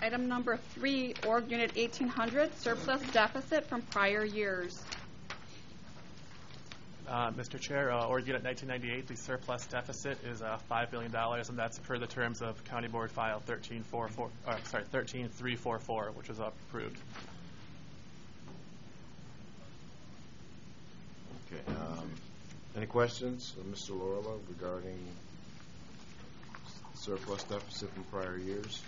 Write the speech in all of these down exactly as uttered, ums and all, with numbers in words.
Item number three, Org Unit eighteen hundred, surplus deficit from prior years. Uh, Mister Chair, uh, Org Unit nineteen ninety-eight, the surplus deficit is uh, five billion dollars, and that's per the terms of County Board File thirteen forty-four, uh, sorry, thirteen three forty-four, which was approved. Okay. Um, any questions, uh, Mister Lorla, regarding surplus deficit from prior years?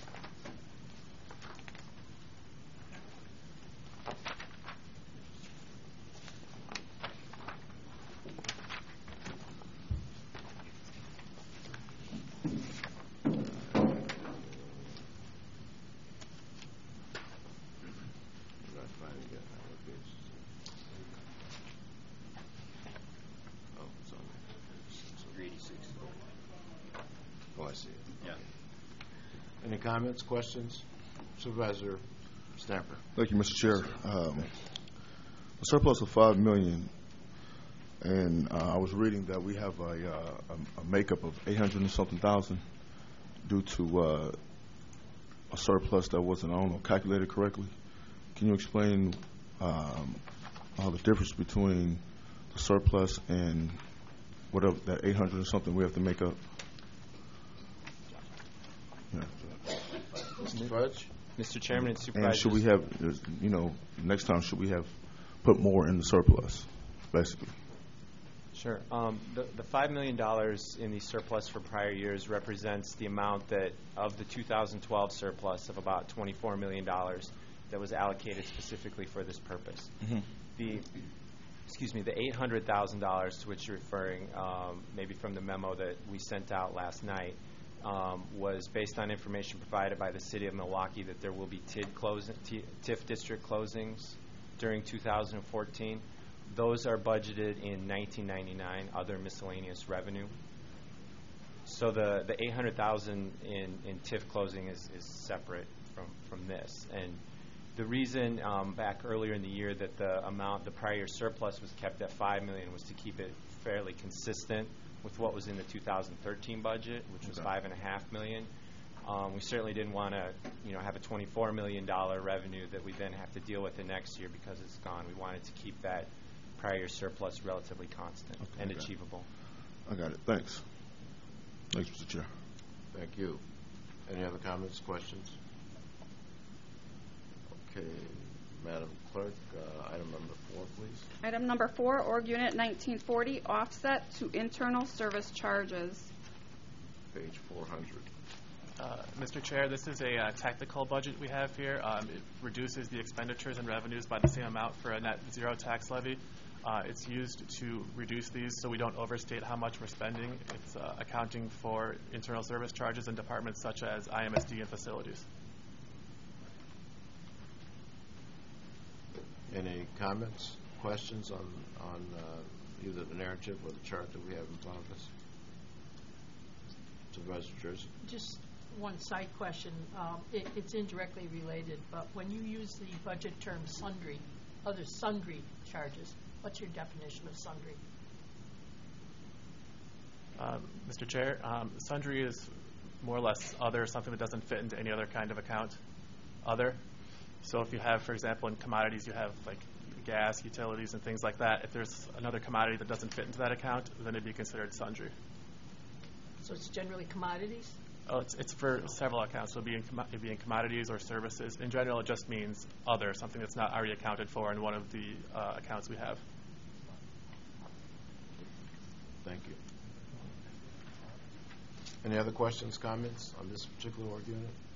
Oh, I see it. Yeah. Any comments, questions? Supervisor Stamper. Thank you, Mister Chair. Um, a surplus of five million, and uh, I was reading that we have a, uh, a, a makeup of eight hundred and something thousand due to uh, a surplus that wasn't on or calculated correctly. Can you explain um, uh, the difference between the surplus and whatever that eight hundred and something we have to make up? Yeah. Mister Fudge? Mister Chairman and Supervisors. And should we have, you know, next time should we have put more in the surplus, basically? Sure. Um, the, the five million dollars in the surplus for prior years represents the amount that of the two thousand twelve surplus of about twenty-four million dollars that was allocated specifically for this purpose. Mm-hmm. The excuse me, the eight hundred thousand dollars to which you're referring, um, maybe from the memo that we sent out last night, um, was based on information provided by the City of Milwaukee that there will be T I D closing, T TIF district closings during two thousand fourteen. Those are budgeted in nineteen ninety-nine, other miscellaneous revenue. So the, the eight hundred thousand in, in TIF closing is, is separate from, from this. And the reason um, back earlier in the year that the amount, the prior year surplus was kept at five million dollars was to keep it fairly consistent with what was in the two thousand thirteen budget, which was Okay. five and a half million. Um, we certainly didn't want to, you know, have a twenty-four million dollar revenue that we then have to deal with the next year because it's gone. We wanted to keep that prior year surplus relatively constant Okay, and got it. achievable. I got it. Thanks. Thanks, Mister Chair. Thank you. Any other comments, questions? Okay, Madam Clerk, uh, item number four, please. Item number four, Org Unit nineteen forty, offset to internal service charges. Page four hundred. Uh, Mister Chair, this is a uh, technical budget we have here. Um, it reduces the expenditures and revenues by the same amount for a net zero tax levy. Uh, it's used to reduce these so we don't overstate how much we're spending. It's uh, accounting for internal service charges in departments such as I M S D and facilities. Any comments, questions on, on uh, either the narrative or the chart that we have in front of us? Supervisor Jersey. Just one side question. Um, it, it's indirectly related, but when you use the budget term sundry, other sundry charges, what's your definition of sundry? Um, Mister Chair, um, sundry is more or less other, something that doesn't fit into any other kind of account. Other. So if you have, for example, in commodities, you have like gas, utilities, and things like that. If there's another commodity that doesn't fit into that account, then it'd be considered sundry. So it's generally commodities? Oh, it's, it's for several accounts. So it'd be, in com it'd be in commodities or services. In general, it just means other, something that's not already accounted for in one of the uh, accounts we have. Thank you. Any other questions, comments on this particular org unit?